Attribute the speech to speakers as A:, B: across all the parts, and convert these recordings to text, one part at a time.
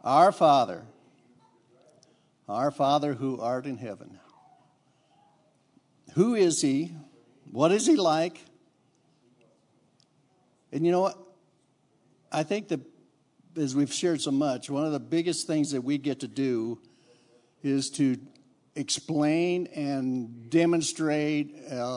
A: Our Father who art in heaven. Who is he? What is he like? And you know what? I think that as we've shared so much, one of the biggest things that we get to do is to explain and demonstrate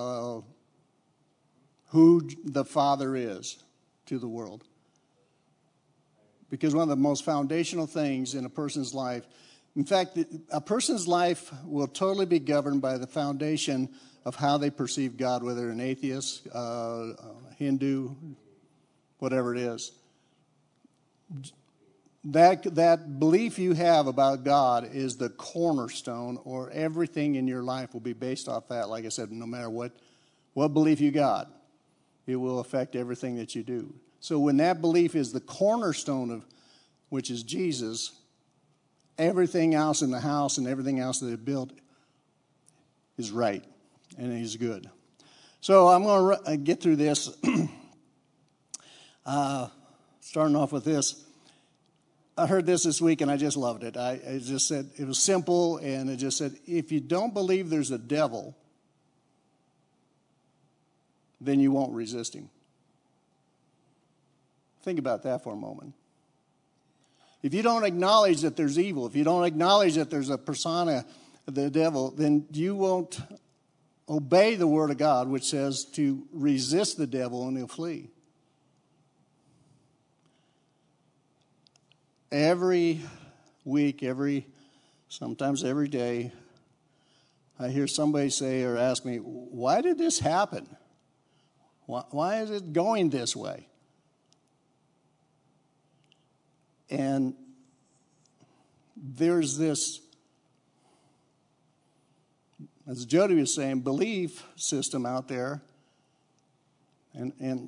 A: who the Father is to the world. Because one of the most foundational things in a person's life, in fact, a person's life will totally be governed by the foundation of how they perceive God, whether an atheist, Hindu, whatever it is. That belief you have about God is the cornerstone, or everything in your life will be based off that. Like I said, no matter what belief you got, it will affect everything that you do. So when that belief is the cornerstone of, which is Jesus, everything else in the house and everything else that it built is right and is good. So I'm going to get through this. Starting off with this. I heard this week and I just loved it. It just said, it was simple, and it just said, if you don't believe there's a devil, then you won't resist him. Think about that for a moment. If you don't acknowledge that there's evil, if you don't acknowledge that there's a persona, the devil, then you won't obey the word of God, which says to resist the devil and he'll flee. Every week, sometimes every day, I hear somebody say or ask me, why did this happen? Why is it going this way? And there's this, as Jody was saying, belief system out there. And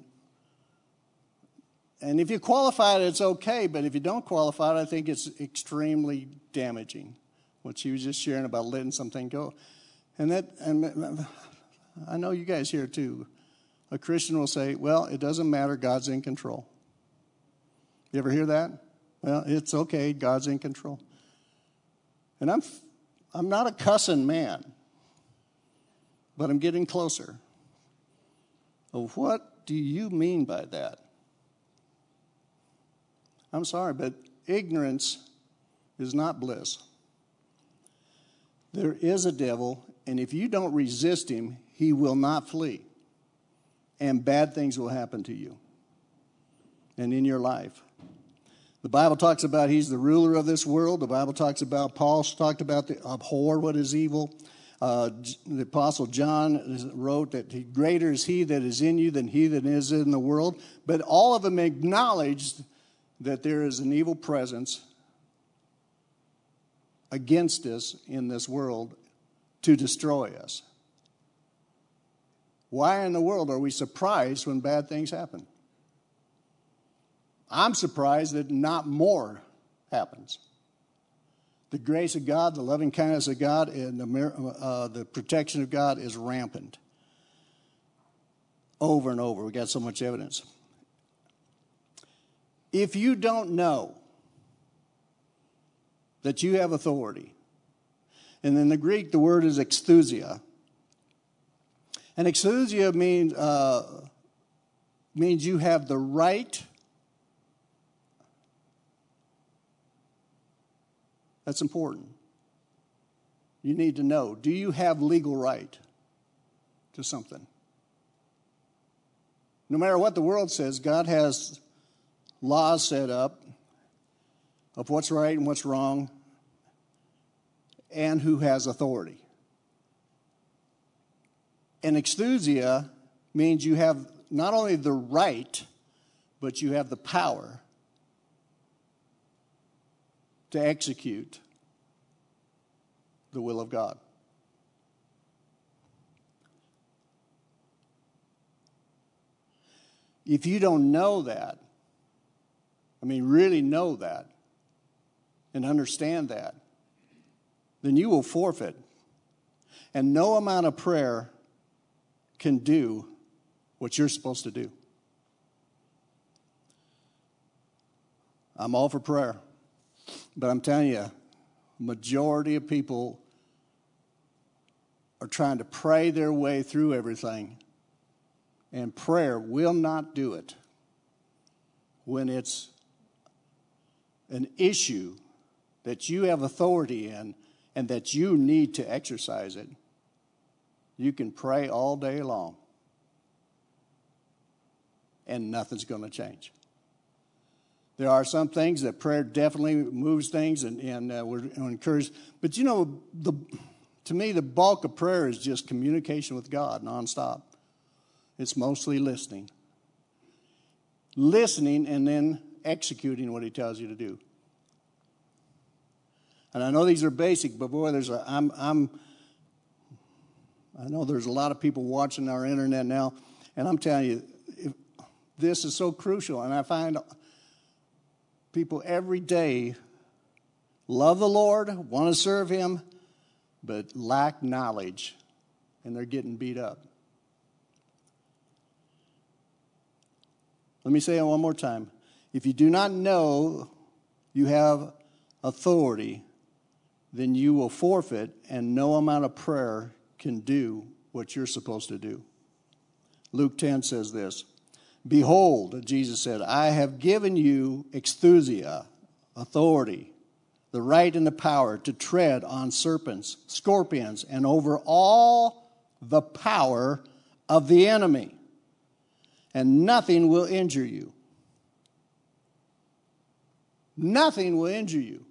A: if you qualify it, it's okay. But if you don't qualify it, I think it's extremely damaging. What she was just sharing about letting something go. And I know you guys here too. A Christian will say, well, it doesn't matter, God's in control. You ever hear that? Well, it's okay, God's in control. And I'm not a cussing man, but I'm getting closer. Of what do you mean by that? I'm sorry, but ignorance is not bliss. There is a devil, and if you don't resist him, he will not flee. And bad things will happen to you and in your life. The Bible talks about he's the ruler of this world. The Bible talks about, Paul talked about the abhor what is evil. The Apostle John wrote that greater is he that is in you than he that is in the world. But all of them acknowledged that there is an evil presence against us in this world to destroy us. Why in the world are we surprised when bad things happen? I'm surprised that not more happens. The grace of God, the loving kindness of God, and the protection of God is rampant. Over and over. We got so much evidence. If you don't know that you have authority, and in the Greek the word is exousia, and exousia means you have the right. That's important. You need to know, do you have legal right to something? No matter what the world says, God has laws set up of what's right and what's wrong and who has authority. And exousia means you have not only the right, but you have the power to execute the will of God. If you don't know that, really know that and understand that, then you will forfeit. And no amount of prayer can do what you're supposed to do. I'm all for prayer. But I'm telling you, majority of people are trying to pray their way through everything. And prayer will not do it when it's an issue that you have authority in and that you need to exercise it. You can pray all day long, and nothing's going to change. There are some things that prayer definitely moves things, and we're encouraged. But you know, to me, the bulk of prayer is just communication with God nonstop. It's mostly listening. Listening and then executing what he tells you to do. And I know these are basic, but boy, I know there's a lot of people watching our internet now, and I'm telling you, this is so crucial. And I find people every day love the Lord, want to serve him, but lack knowledge, and they're getting beat up. Let me say it one more time. If you do not know you have authority, then you will forfeit, and no amount of prayer can do what you're supposed to do. Luke 10 says this, "Behold," Jesus said, "I have given you exousia, authority, the right and the power to tread on serpents, scorpions, and over all the power of the enemy, and nothing will injure you." Nothing will injure you.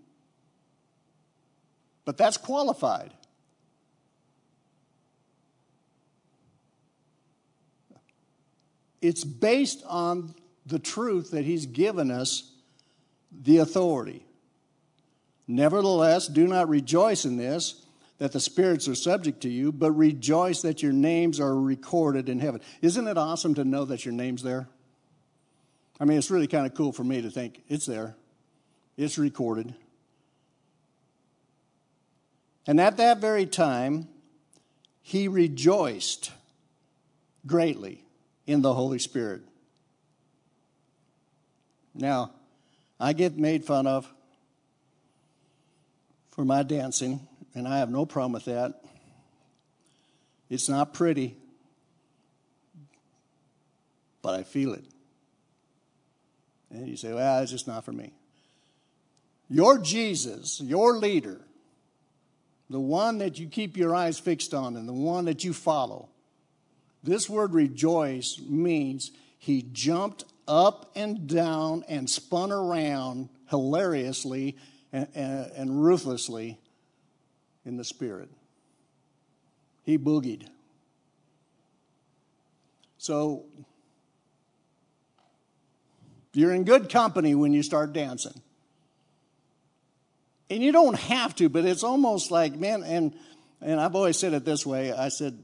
A: But that's qualified. It's based on the truth that he's given us the authority. "Nevertheless, do not rejoice in this, that the spirits are subject to you, but rejoice that your names are recorded in heaven." Isn't it awesome to know that your name's there? I mean, it's really kind of cool for me to think it's there. It's recorded. And at that very time, he rejoiced greatly in the Holy Spirit. Now, I get made fun of for my dancing, and I have no problem with that. It's not pretty, but I feel it. And you say, well, it's just not for me. Your Jesus, your leader, the one that you keep your eyes fixed on and the one that you follow, this word rejoice means he jumped up and down and spun around hilariously and ruthlessly in the Spirit. He boogied. So you're in good company when you start dancing. And you don't have to, but it's almost like, man, and I've always said it this way. I said,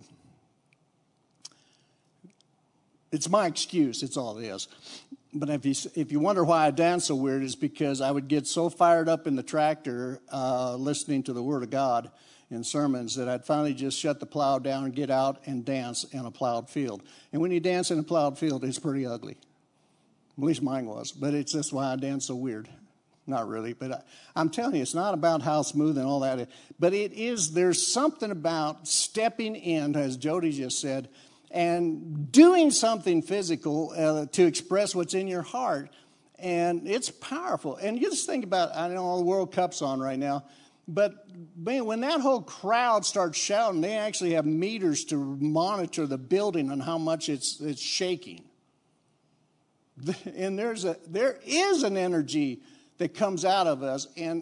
A: it's my excuse. It's all it is. But if you wonder why I dance so weird, it's because I would get so fired up in the tractor listening to the Word of God in sermons that I'd finally just shut the plow down and get out and dance in a plowed field. And when you dance in a plowed field, it's pretty ugly. At least mine was. But it's just why I dance so weird. Not really, but I'm telling you, it's not about how smooth and all that. But it is, there's something about stepping in, as Jody just said, and doing something physical to express what's in your heart. And it's powerful. And you just think about, I know the World Cup's on right now, but man, when that whole crowd starts shouting, they actually have meters to monitor the building on how much it's shaking. And there is an energy that comes out of us. And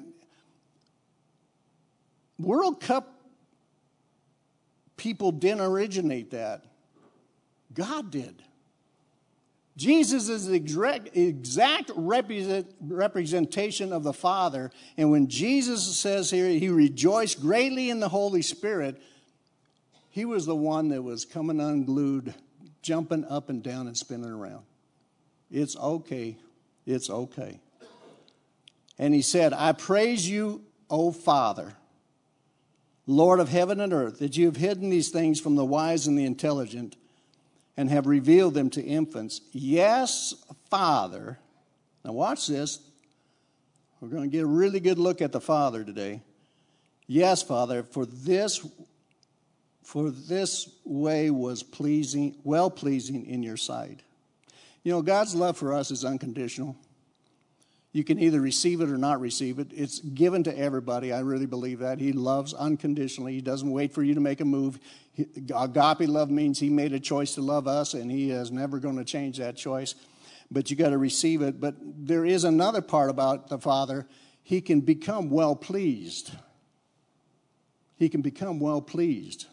A: World Cup people didn't originate that. God did. Jesus is the exact representation of the Father. And when Jesus says here, he rejoiced greatly in the Holy Spirit, he was the one that was coming unglued, jumping up and down and spinning around. It's okay. It's okay. And he said, "I praise you, O Father, Lord of heaven and earth, that you have hidden these things from the wise and the intelligent and have revealed them to infants. Yes, Father," now watch this, We're going to get a really good look at the Father today. Yes, Father, for this way was well-pleasing in your sight. You know, God's love for us is unconditional. You can either receive it or not receive it. It's given to everybody. I really believe that. He loves unconditionally. He doesn't wait for you to make a move. Agape love means he made a choice to love us, and he is never going to change that choice. But you got to receive it. But there is another part about the Father. He can become well-pleased. He can become well-pleased.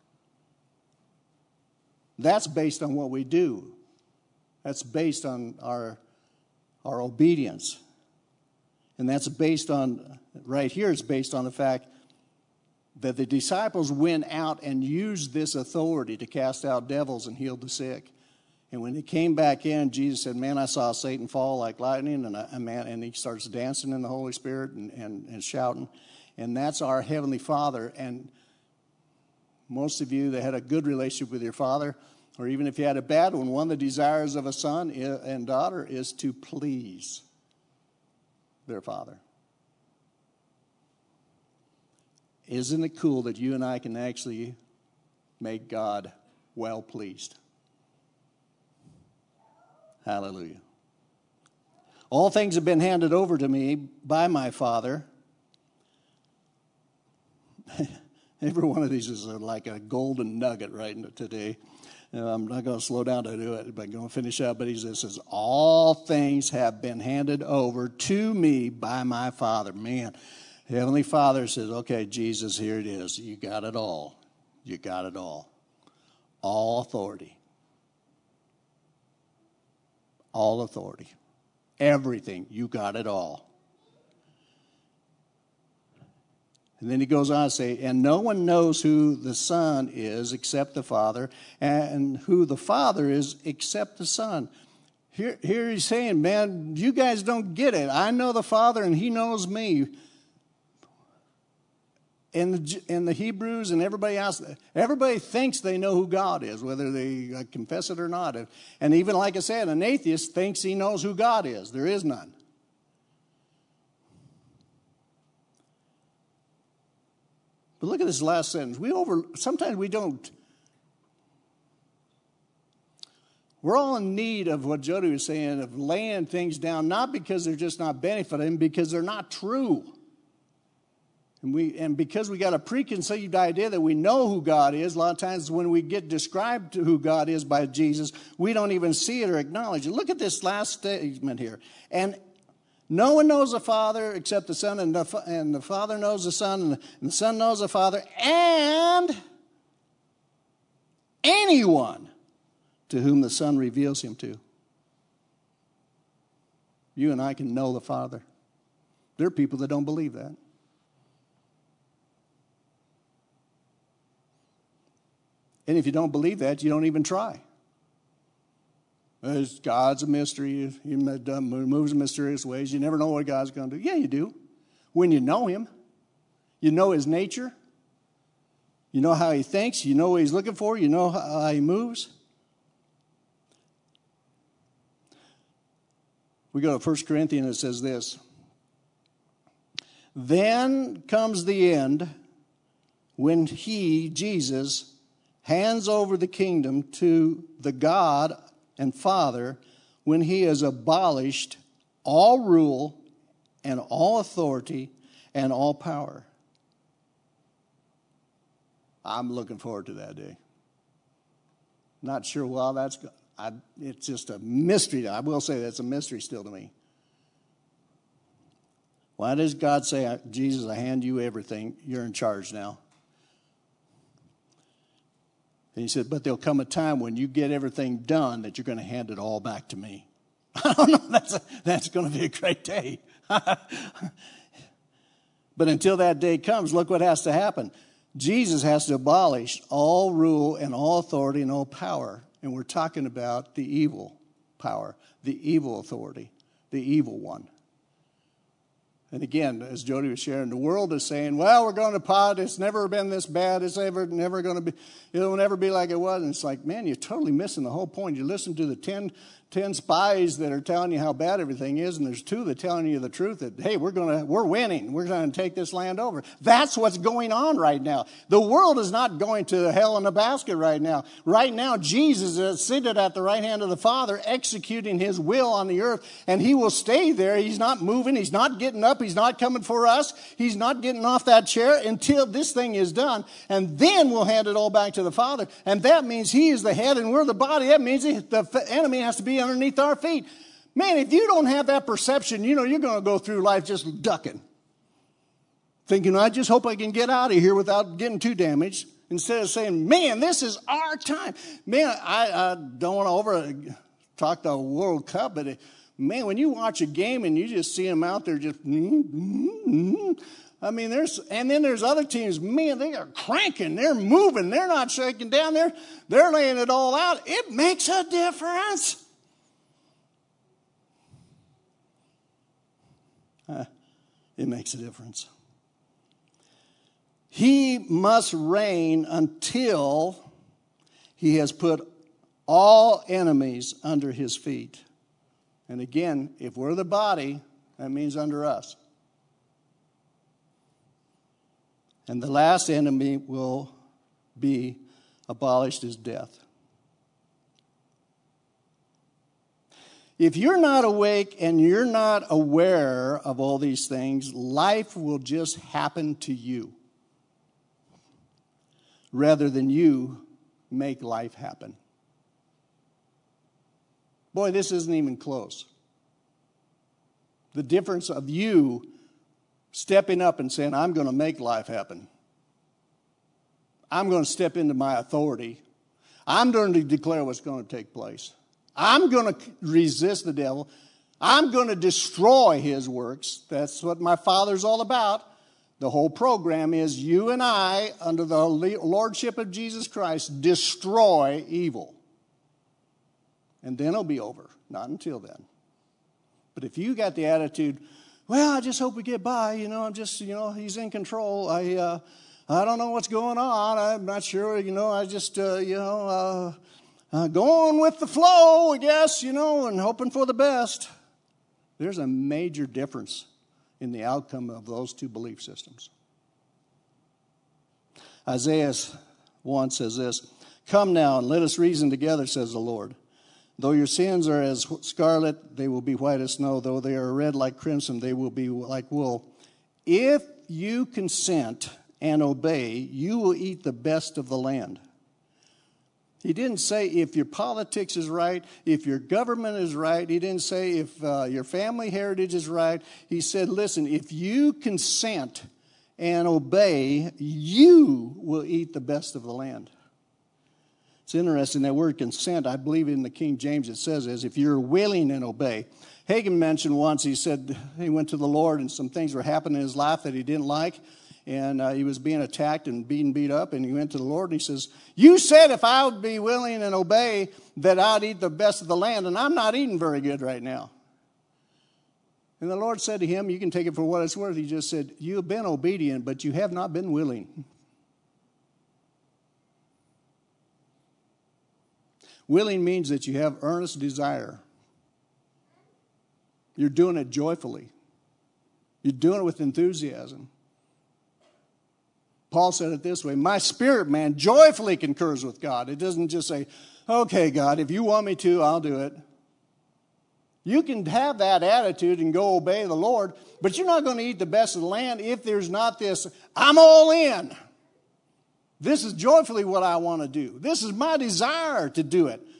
A: That's based on what we do. That's based on our obedience. And that's based on, right here, it's based on the fact that the disciples went out and used this authority to cast out devils and heal the sick. And when they came back in, Jesus said, man, I saw Satan fall like lightning, and he starts dancing in the Holy Spirit and shouting. And that's our Heavenly Father. And most of you that had a good relationship with your father, or even if you had a bad one, one of the desires of a son and daughter is to please their father. Isn't it cool that you and I can actually make God well pleased? Hallelujah. All things have been handed over to me by my Father. Every one of these is like a golden nugget right today. I'm not going to slow down to do it, but I'm going to finish up. But he says, all things have been handed over to me by my Father. Man, Heavenly Father says, okay, Jesus, here it is. You got it all. You got it all. All authority. All authority. Everything. You got it all. And then he goes on to say, and no one knows who the Son is except the Father, and who the Father is except the Son. Here he's saying, man, you guys don't get it. I know the Father, and he knows me. And the Hebrews and everybody else, everybody thinks they know who God is, whether they confess it or not. And even like I said, an atheist thinks he knows who God is. There is none. But look at this last sentence. Sometimes we don't. We're all in need of what Jody was saying, of laying things down, not because they're just not benefiting, because they're not true. And because we got a preconceived idea that we know who God is, a lot of times when we get described to who God is by Jesus, we don't even see it or acknowledge it. Look at this last statement here. And no one knows the Father except the Son, and the Father knows the Son, and the Son knows the Father, and anyone to whom the Son reveals him to. You and I can know the Father. There are people that don't believe that. And if you don't believe that, you don't even try. God's a mystery. He moves in mysterious ways. You never know what God's going to do. Yeah, you do. When you know him, you know his nature. You know how he thinks. You know what he's looking for. You know how he moves. We go to 1 Corinthians, it says this. Then comes the end when he, Jesus, hands over the kingdom to the God and Father, when he has abolished all rule and all authority and all power. I'm looking forward to that day. Not sure how that's going. It's just a mystery. I will say that's a mystery still to me. Why does God say, Jesus, I hand you everything. You're in charge now. And he said, but there'll come a time when you get everything done that you're going to hand it all back to me. I don't know. That's going to be a great day. But until that day comes, look what has to happen. Jesus has to abolish all rule and all authority and all power. And we're talking about the evil power, the evil authority, the evil one. And again, as Jody was sharing, the world is saying, well, we're going to pot. It's never been this bad. It's never going to be, it will never be like it was. And it's like, man, you're totally missing the whole point. You listen to the 10 spies that are telling you how bad everything is, and there's 2 that are telling you the truth that, hey, we're winning. We're going to take this land over. That's what's going on right now. The world is not going to hell in a basket right now. Right now, Jesus is seated at the right hand of the Father, executing his will on the earth, and he will stay there. He's not moving. He's not getting up. He's not coming for us. He's not getting off that chair until this thing is done, and then we'll hand it all back to the Father. And that means he is the head and we're the body. That means the enemy has to be underneath our feet. Man, if you don't have that perception, you're going to go through life just ducking, thinking, I just hope I can get out of here without getting too damaged, instead of saying, man, this is our time. Man, I don't want to talk the World Cup, but man, when you watch a game and you just see them out there just, I mean, there's other teams, man, they are cranking, they're moving, they're not shaking down, they're laying it all out. It makes a difference. It makes a difference. He must reign until he has put all enemies under his feet. And again, if we're the body, that means under us. And the last enemy will be abolished as death. If you're not awake and you're not aware of all these things, life will just happen to you rather than you make life happen. Boy, this isn't even close. The difference of you stepping up and saying, I'm going to make life happen. I'm going to step into my authority. I'm going to declare what's going to take place. I'm going to resist the devil. I'm going to destroy his works. That's what my Father's all about. The whole program is you and I, under the lordship of Jesus Christ, destroy evil. And then it'll be over. Not until then. But if you got the attitude, well, I just hope we get by. I'm just, he's in control. I don't know what's going on. I'm not sure. I just, going with the flow, I guess, and hoping for the best. There's a major difference in the outcome of those two belief systems. Isaiah 1 says this, come now and let us reason together, says the Lord. Though your sins are as scarlet, they will be white as snow. Though they are red like crimson, they will be like wool. If you consent and obey, you will eat the best of the land. He didn't say if your politics is right, if your government is right. He didn't say if your family heritage is right. He said, listen, if you consent and obey, you will eat the best of the land. It's interesting, that word consent, I believe in the King James it says is if you're willing and obey. Hagin mentioned once, he said he went to the Lord and some things were happening in his life that he didn't like. And he was being attacked and beat up. And he went to the Lord and he says, you said if I would be willing and obey that I'd eat the best of the land. And I'm not eating very good right now. And the Lord said to him, you can take it for what it's worth. He just said, you have been obedient, but you have not been willing. Willing means that you have earnest desire. You're doing it joyfully. You're doing it with enthusiasm. Paul said it this way, my spirit man joyfully concurs with God. It doesn't just say, okay, God, if you want me to, I'll do it. You can have that attitude and go obey the Lord, but you're not going to eat the best of the land if there's not this, I'm all in. This is joyfully what I want to do. This is my desire to do it.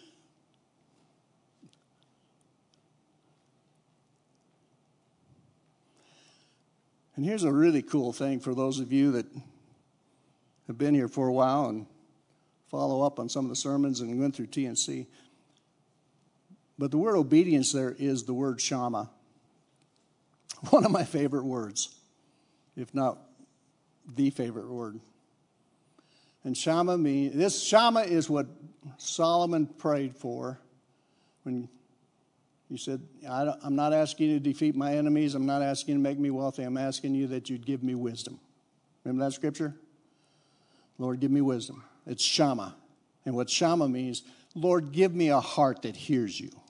A: And here's a really cool thing for those of you that have been here for a while and follow up on some of the sermons and went through TNC. But the word obedience there is the word shama. One of my favorite words, if not the favorite word. And shama means, this shama is what Solomon prayed for when You said, I'm not asking you to defeat my enemies. I'm not asking you to make me wealthy. I'm asking you that you'd give me wisdom. Remember that scripture? Lord, give me wisdom. It's Shammah. And what Shammah means, Lord, give me a heart that hears you.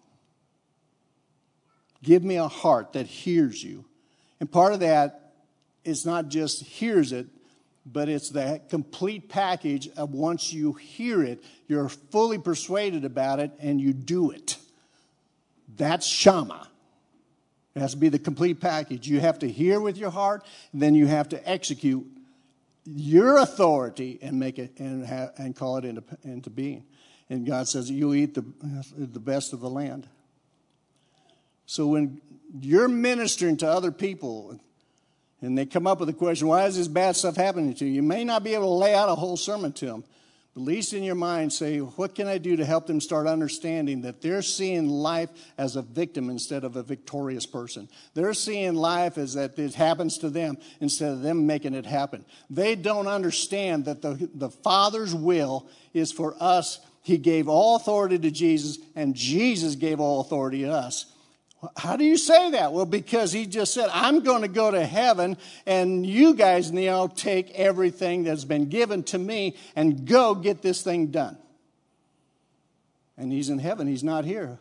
A: Give me a heart that hears you. And part of that is not just hears it, but it's the complete package of once you hear it, you're fully persuaded about it, and you do it. That's Shammah. It has to be the complete package. You have to hear with your heart, and then you have to execute your authority and make it and call it into being. And God says you'll eat the best of the land. So when you're ministering to other people and they come up with a question, why is this bad stuff happening to you? You may not be able to lay out a whole sermon to them. But at least in your mind say, what can I do to help them start understanding that they're seeing life as a victim instead of a victorious person? They're seeing life as that it happens to them instead of them making it happen. They don't understand that the Father's will is for us. He gave all authority to Jesus, and Jesus gave all authority to us. How do you say that? Well, because he just said, I'm going to go to heaven, and you guys now take everything that's been given to me and go get this thing done. And he's in heaven. He's not here.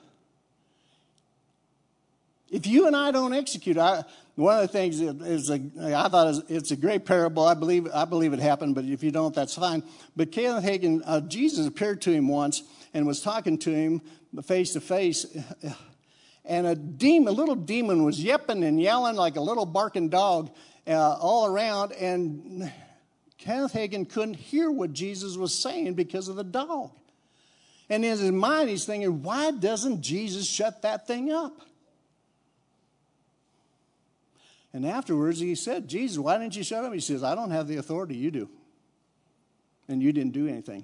A: If you and I don't execute, one of the things is I thought it's a great parable. I believe it happened, but if you don't, that's fine. But Kenneth Hagin, Jesus appeared to him once and was talking to him face to face. And a little demon was yipping and yelling like a little barking dog all around. And Kenneth Hagin couldn't hear what Jesus was saying because of the dog. And in his mind, he's thinking, why doesn't Jesus shut that thing up? And afterwards, he said, Jesus, why didn't you shut up? He says, I don't have the authority, you do. And you didn't do anything.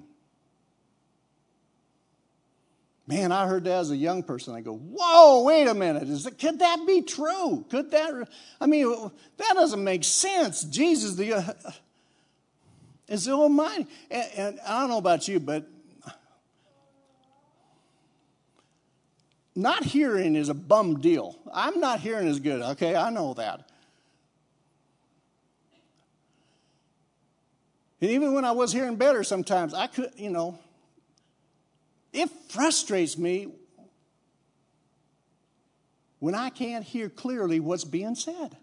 A: Man, I heard that as a young person. I go, whoa, wait a minute. Could that be true? That doesn't make sense. Jesus is the Almighty. And I don't know about you, but not hearing is a bum deal. I'm not hearing as good, okay? I know that. And even when I was hearing better sometimes, I could, it frustrates me when I can't hear clearly what's being said.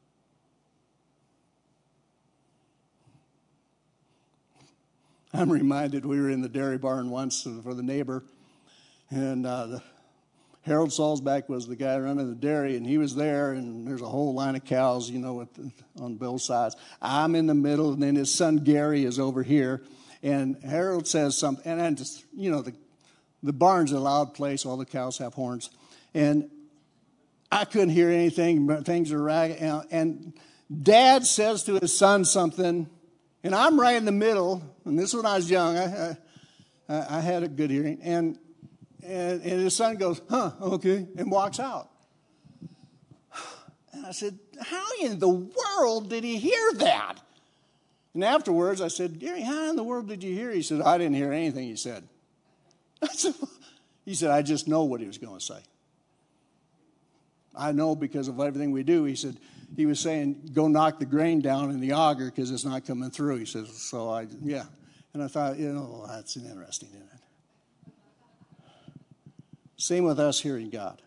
A: I'm reminded we were in the dairy barn once for the neighbor, and Harold Salzback was the guy running the dairy, and he was there, and there's a whole line of cows, on both sides. I'm in the middle, and then his son Gary is over here, and Harold says something, and I just, the barn's a loud place. All the cows have horns. And I couldn't hear anything. But things are ragged. And Dad says to his son something. And I'm right in the middle. And this is when I was young. I had a good hearing. And his son goes, huh, okay, and walks out. And I said, how in the world did he hear that? And afterwards I said, Gary, how in the world did you hear? He said, I didn't hear anything he said. He said, I just know what he was going to say. I know because of everything we do. He said, he was saying, go knock the grain down in the auger because it's not coming through. He says, yeah. And I thought, that's interesting, isn't it? Same with us hearing God.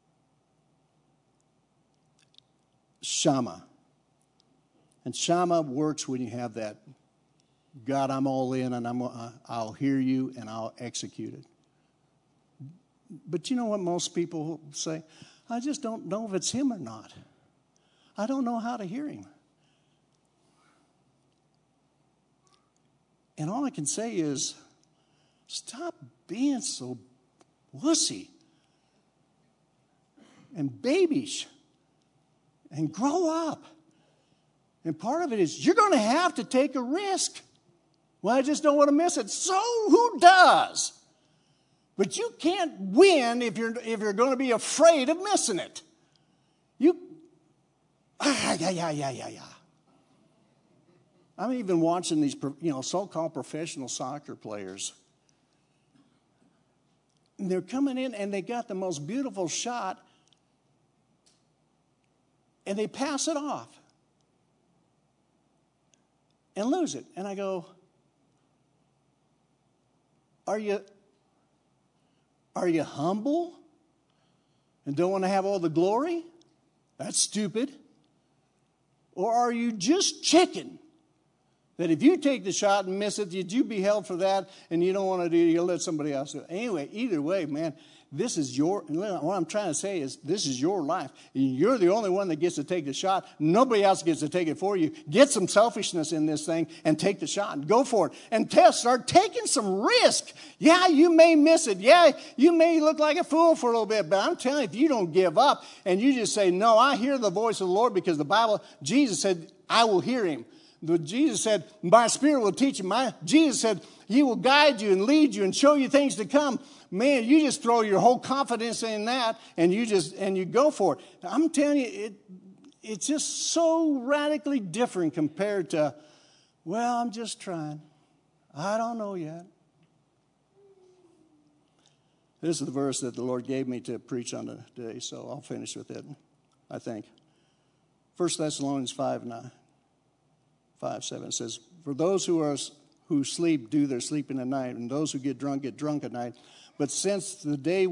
A: Shammah. And Shammah works when you have that. God, I'm all in, and I'll hear you, and I'll execute it. But you know what most people say? I just don't know if it's him or not. I don't know how to hear him. And all I can say is, stop being so wussy and babyish and grow up. And part of it is you're going to have to take a risk. Well, I just don't want to miss it. So who does? But you can't win if you're going to be afraid of missing it. I'm even watching these, so-called professional soccer players. And they're coming in, and they got the most beautiful shot, and they pass it off and lose it. And I go, are you humble and don't want to have all the glory? That's stupid. Or are you just chicken? That if you take the shot and miss it, you'd be held for that, and you don't want to do it, you'll let somebody else do it. Anyway, either way, man, this is what I'm trying to say is this is your life. You're the only one that gets to take the shot. Nobody else gets to take it for you. Get some selfishness in this thing and take the shot and go for it. And start taking some risk. Yeah, you may miss it. Yeah, you may look like a fool for a little bit, but I'm telling you, if you don't give up and you just say, no, I hear the voice of the Lord, because the Bible, Jesus said, I will hear him. Jesus said, my Spirit will teach you. Jesus said, he will guide you and lead you and show you things to come. Man, you just throw your whole confidence in that, and you go for it. I'm telling you, it's just so radically different compared to, well, I'm just trying. I don't know yet. This is the verse that the Lord gave me to preach on today, so I'll finish with it, I think. 1 Thessalonians 5:7 says, for those who sleep do their sleeping at night, and those who get drunk at night. But since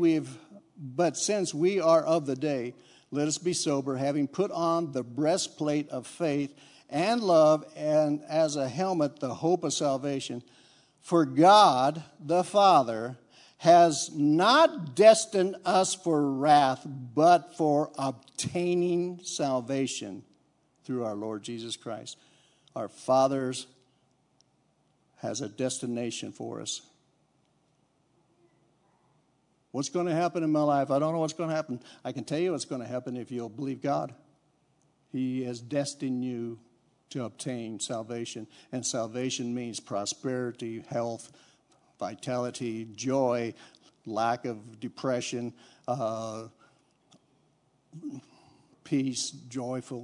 A: we are of the day, let us be sober, having put on the breastplate of faith and love, and as a helmet the hope of salvation. For God the Father has not destined us for wrath, but for obtaining salvation through our Lord Jesus Christ. Our Father has a destination for us. What's going to happen in my life? I don't know what's going to happen. I can tell you what's going to happen if you'll believe God. He has destined you to obtain salvation. And salvation means prosperity, health, vitality, joy, lack of depression, peace, joyful.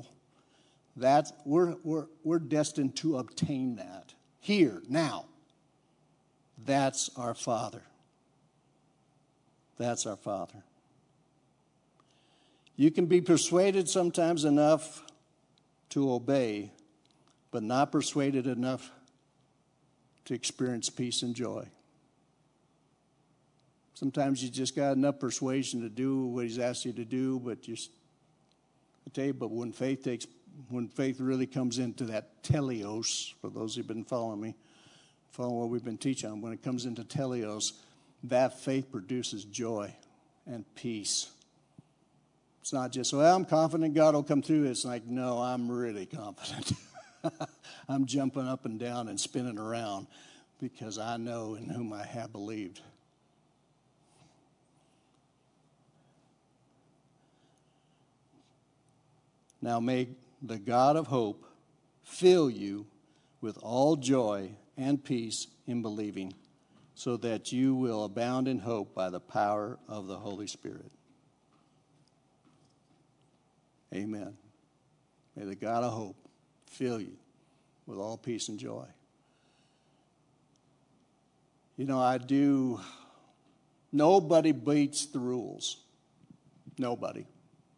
A: We're destined to obtain that here, now. That's our Father. That's our Father. You can be persuaded sometimes enough to obey, but not persuaded enough to experience peace and joy. Sometimes you just got enough persuasion to do what he's asked you to do, but when faith really comes into that teleos, for those who've been following what we've been teaching on, when it comes into teleos, that faith produces joy and peace. It's not just, well, I'm confident God will come through. It's like, no, I'm really confident. I'm jumping up and down and spinning around because I know in whom I have believed. Now may the God of hope fill you with all joy and peace in believing, so that you will abound in hope by the power of the Holy Spirit. Amen. May the God of hope fill you with all peace and joy. Nobody beats the rules. Nobody.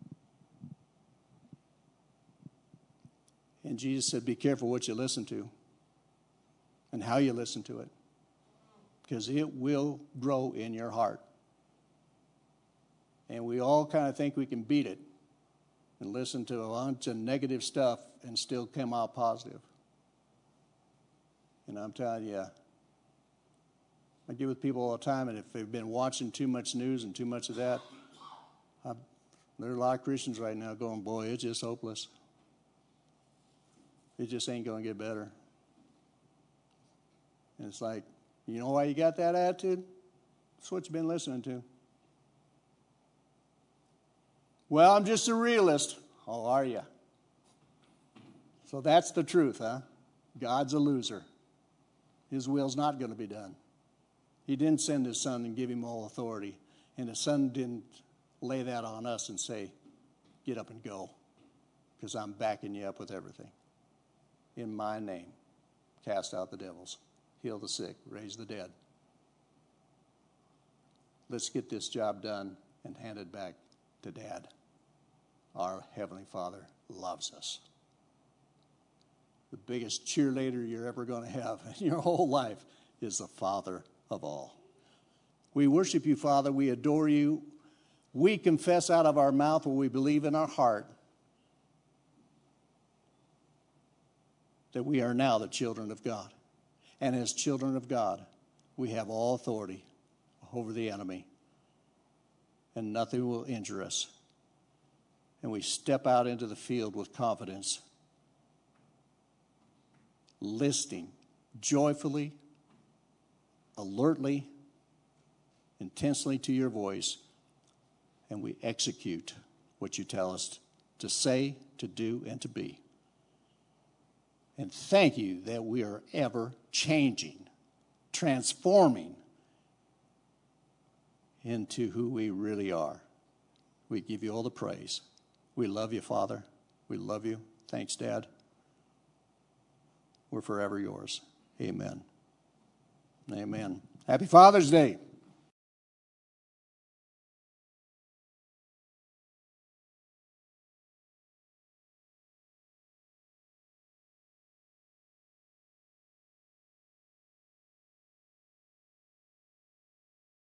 A: And Jesus said, be careful what you listen to and how you listen to it, because it will grow in your heart. And we all kind of think we can beat it and listen to a bunch of negative stuff and still come out positive. And I'm telling you, I get with people all the time, and if they've been watching too much news and too much of that, there are a lot of Christians right now going, boy, it's just hopeless. It just ain't going to get better. And it's like, you know why you got that attitude? That's what you've been listening to. Well, I'm just a realist. Oh, are you? So that's the truth, huh? God's a loser. His will's not going to be done. He didn't send his son and give him all authority. And his son didn't lay that on us and say, get up and go, because I'm backing you up with everything. In my name, cast out the devils, heal the sick, raise the dead. let's get this job done and hand it back to Dad. Our Heavenly Father loves us. The biggest cheerleader you're ever going to have in your whole life is the Father of all. We worship you, Father. We adore you. We confess out of our mouth what we believe in our heart, that we are now the children of God. And as children of God, we have all authority over the enemy, and nothing will injure us. And we step out into the field with confidence, listening joyfully, alertly, intensely to your voice, and we execute what you tell us to say, to do, and to be. And thank you that we are ever changing, transforming into who we really are. We give you all the praise. We love you, Father. We love you. Thanks, Dad. We're forever yours. Amen. Amen. Happy Father's Day.